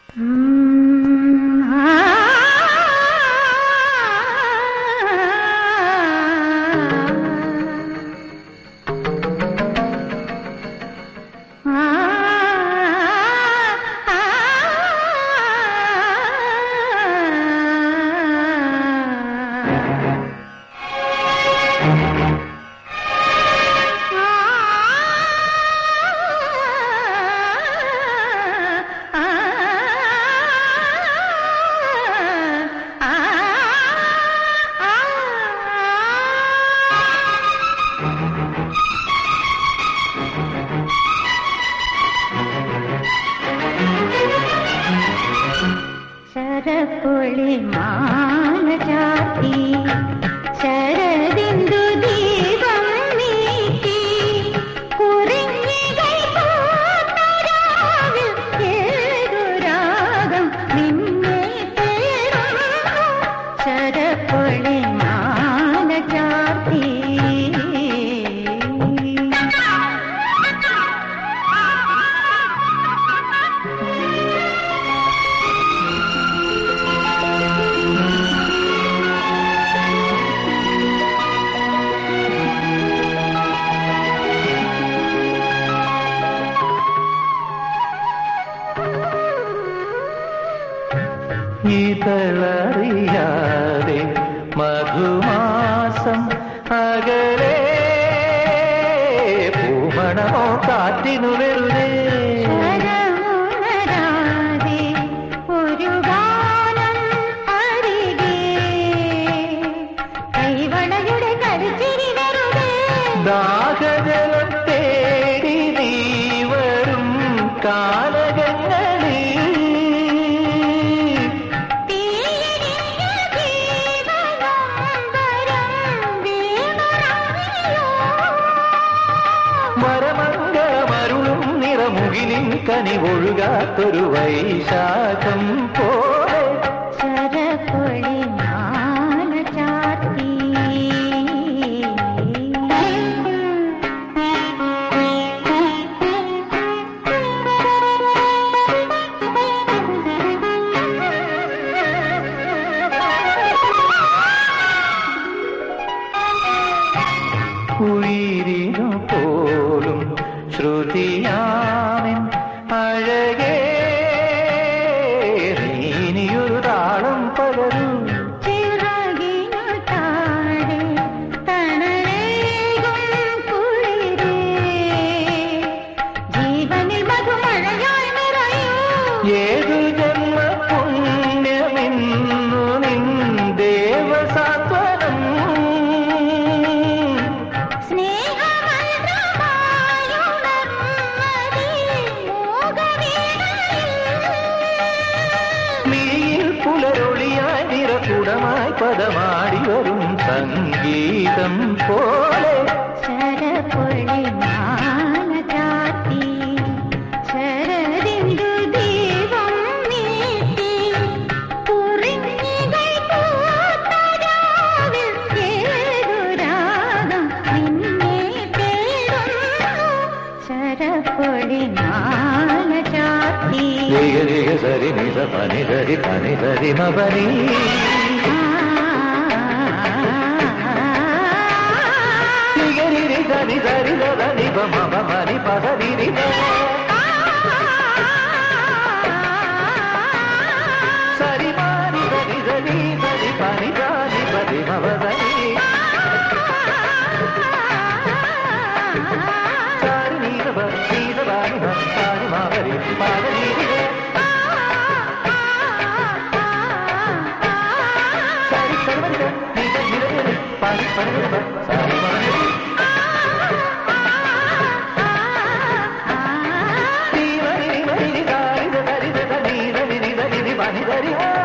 ശരപ്പൊളി മാല ചാത്തി ശരദിന്ദു ദീപം നീക്കി കുറിഞ്ഞികൾ പൂത്തരാവിൽ ഏതു രാഗം നിന്നെ തേടുന്നു ശരപ്പൊളി മാല ചാത്തി ഇതളറിയാതെ മധുമാസം അകലെ പൂമണമോ കാറ്റിനു വെറുതെ ഒരു ഗാനം അരികെ കൈവളയുടെ കരിച്ചിരി വെറുതെ ദാഹജലം തേടി നീ വരും കാലകങ്ങളിൽ മരമംഗളമരുളും നിറമുകിലിൻ കനി ഒഴുകാത്തൊരു വൈശാഖം പോലെ ശരപ്പൊളി മാല ചാത്തി ഉയിരിനു പോലും ശ്രുതിയാമിൻ അഴകേ നീനിയൊരു താളം പകരൂ ചിറകിനു താഴെ തണലേകും കുളിരേ ജീവനിൽ മധുമഴയായി നിറയൂ ഏതു ജന്മ പുണ്യമിന്നു നിൻ ദേവസാത്വനം പുലരൊളിയായി നിറകുടമായി പദമാടി വരും സംഗീതം പോലെ ശരപ്പൊളി മാല ചാത്തി ശരദിന്ദു ദീപം നീട്ടി കുറിഞ്ഞികൾ പൂത്തരാവിൽ ഏതു രാഗം നിന്നെ തേടുന്നു ശരപ്പൊളി മാല ചാത്തി സരി നിസ പനി സരി മപനി സരി സരി ധനി മപനി പദനി സരി മാനി സരി സരി സരി പനി സരി പതി മപനി സരി നീത പാനി സരി മാവരി പാദനി pani pani pani pani pani